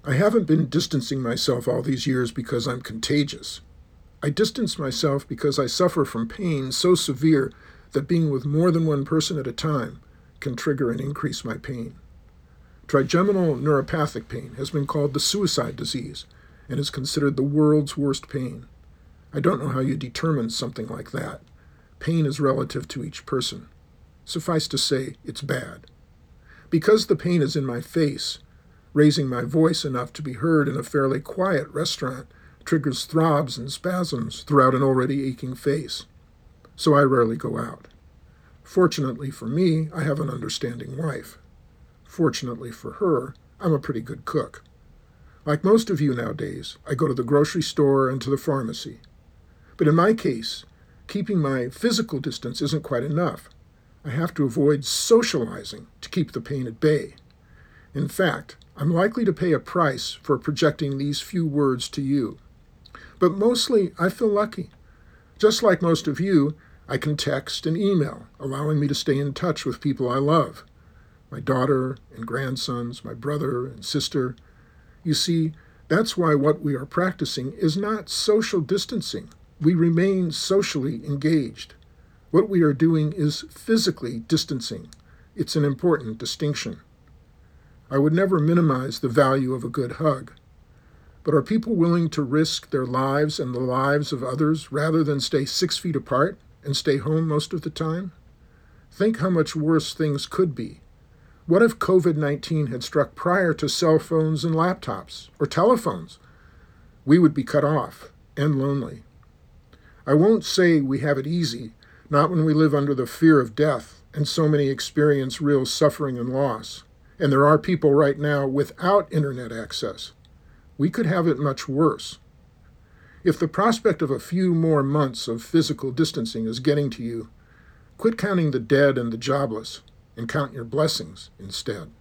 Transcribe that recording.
I haven't been distancing myself all these years because I'm contagious. I distance myself because I suffer from pain so severe that being with more than one person at a time can trigger and increase my pain. Trigeminal neuropathic pain has been called the suicide disease and is considered the world's worst pain. I don't know how you determine something like that. Pain is relative to each person. Suffice to say, it's bad. Because the pain is in my face, raising my voice enough to be heard in a fairly quiet restaurant triggers throbs and spasms throughout an already aching face. So I rarely go out. Fortunately for me, I have an understanding wife. Fortunately for her, I'm a pretty good cook. Like most of you nowadays, I go to the grocery store and to the pharmacy. But in my case, keeping my physical distance isn't quite enough. I have to avoid socializing to keep the pain at bay. In fact, I'm likely to pay a price for projecting these few words to you. But mostly, I feel lucky. Just like most of you, I can text and email, allowing me to stay in touch with people I love. My daughter and grandsons, my brother and sister. You see, that's why what we are practicing is not social distancing. We remain socially engaged. What we are doing is physically distancing. It's an important distinction. I would never minimize the value of a good hug. But are people willing to risk their lives and the lives of others rather than stay 6 feet apart and stay home most of the time? Think how much worse things could be. What if COVID-19 had struck prior to cell phones and laptops, or telephones? We would be cut off and lonely. I won't say we have it easy, not when we live under the fear of death and so many experience real suffering and loss. And there are people right now without internet access. We could have it much worse. If the prospect of a few more months of physical distancing is getting to you, quit counting the dead and the jobless and count your blessings instead.